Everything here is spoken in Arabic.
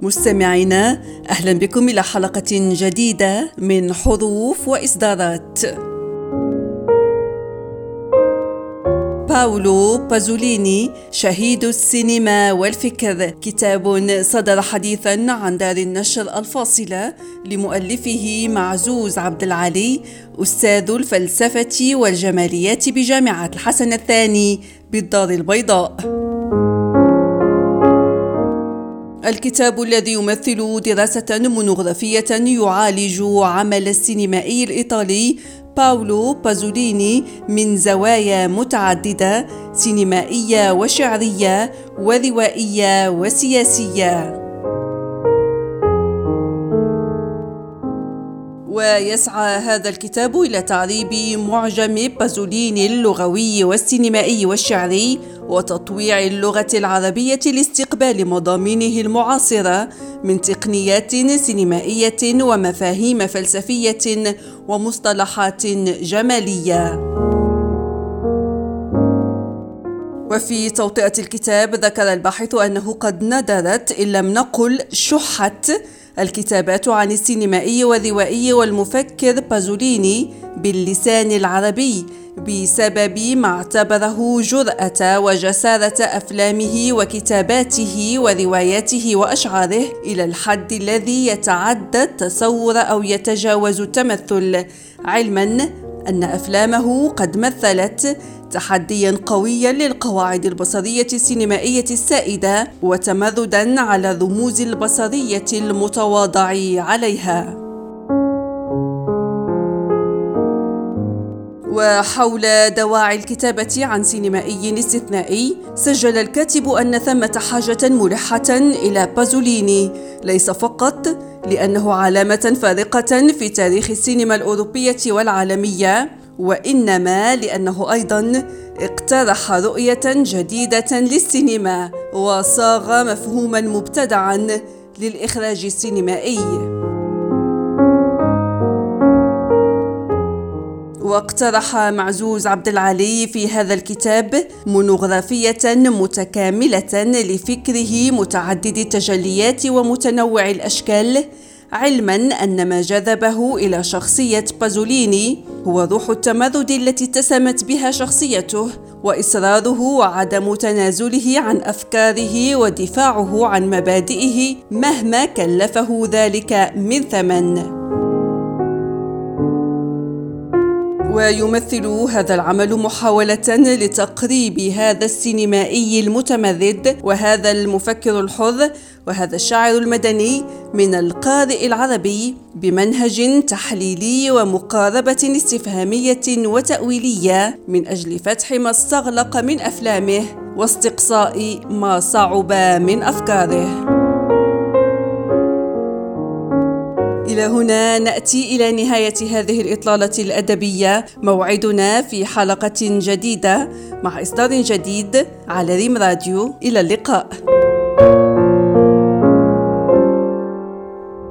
مستمعينا، أهلا بكم إلى حلقة جديدة من حروف وإصدارات. باولو بازوليني شهيد السينما والفكر، كتاب صدر حديثا عن دار النشر الفاصلة لمؤلفه معزوز عبد العلي، أستاذ الفلسفة والجماليات بجامعة الحسن الثاني بالدار البيضاء. الكتاب الذي يمثل دراسة مونوغرافية يعالج عمل السينمائي الإيطالي باولو بازوليني من زوايا متعددة، سينمائية وشعرية وروائية وسياسية. ويسعى هذا الكتاب إلى تعريب معجم بازوليني اللغوي والسينمائي والشعري، وتطويع اللغة العربية لاستقبال مضامينه المعاصرة من تقنيات سينمائية ومفاهيم فلسفية ومصطلحات جمالية. وفي توطئة الكتاب ذكر الباحث أنه قد ندرت إن لم نقل شحت الكتابات عن السينمائي والروائي والمفكر بازوليني باللسان العربي بسبب ما اعتبره جرأة وجسارة أفلامه وكتاباته ورواياته وأشعاره إلى الحد الذي يتعدى التصور أو يتجاوز التمثل، علما أن أفلامه قد مثلت تحديا قويا للقواعد البصرية السينمائية السائدة وتمردا على الرموز البصرية المتواضع عليها. وحول دواعي الكتابة عن سينمائي استثنائي، سجل الكاتب أن ثمة حاجة ملحة إلى بازوليني، ليس فقط لأنه علامة فارقة في تاريخ السينما الأوروبية والعالمية، وإنما لأنه أيضا اقترح رؤية جديدة للسينما وصاغ مفهوما مبتدعا للإخراج السينمائي. واقترح معزوز عبد العلي في هذا الكتاب مونوغرافية متكاملة لفكره متعدد التجليات ومتنوع الأشكال، علما أن ما جذبه إلى شخصية بازوليني هو روح التمرد التي اتسمت بها شخصيته، وإصراره وعدم تنازله عن أفكاره ودفاعه عن مبادئه مهما كلفه ذلك من ثمن. ويمثل هذا العمل محاولة لتقريب هذا السينمائي المتمرد وهذا المفكر الحر وهذا الشاعر المدني من القارئ العربي بمنهج تحليلي ومقاربة استفهامية وتأويلية من أجل فتح ما استغلق من أفلامه واستقصاء ما صعب من أفكاره. إلى هنا نأتي إلى نهاية هذه الإطلالة الأدبية. موعدنا في حلقة جديدة مع إصدار جديد على ريم راديو. إلى اللقاء.